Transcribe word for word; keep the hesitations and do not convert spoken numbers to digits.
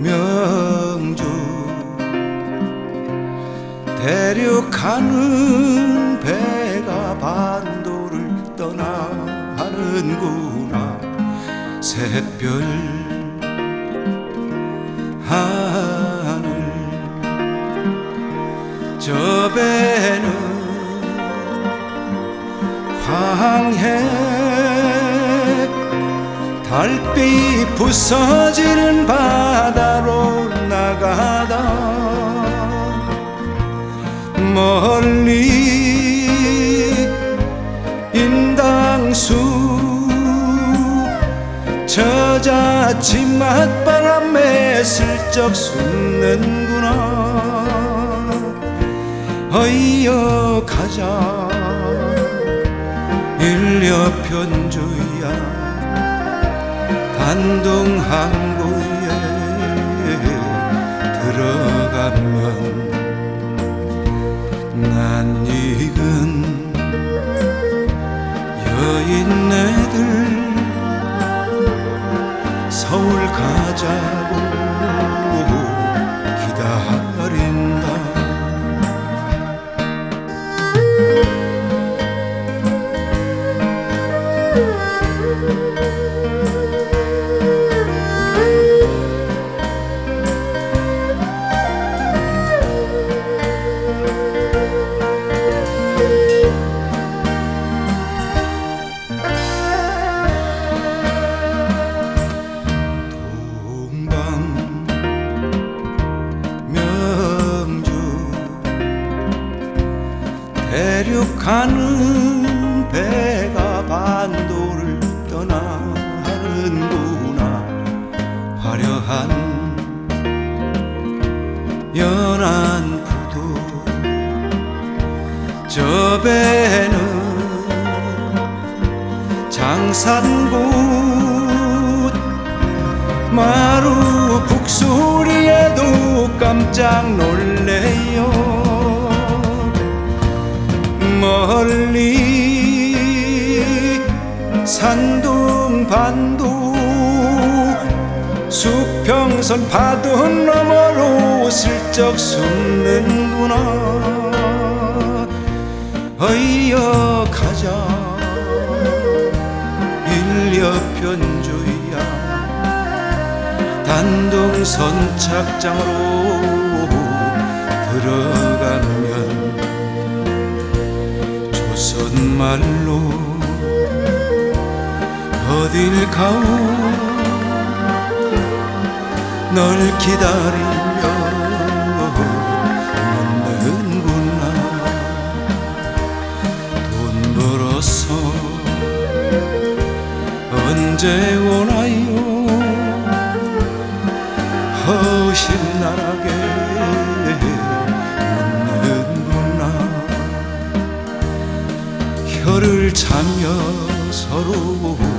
명주 대륙가는 배가 반도를 떠나는구나. 샛별 하늘 저 배는 황해 달빛 부서지는 바다로 나가다 멀리 인당수 저자치 맞바람에 슬쩍 숨는구나. 어이여 가자 일려편주야. 단둥 항구에 들어가면 낯익은 여인네들 서울 가자고 기다린다. 대륙가는 배가 반도를 떠나는구나. 화려한 연안 부도 저 배는 장산곳 마루 북소리에도 깜짝 놀래요. 멀리 산둥 반도 수평선 파도 너머로 슬쩍 숨는구나. 어이여 가자 일려편주야. 단둥 선착장으로 들어가면 조선말로 어딜 가오 널 기다리며 묻는구나. 돈 벌어서 언제 오나요 허심나게 묻는구나. 혀를 차며 서로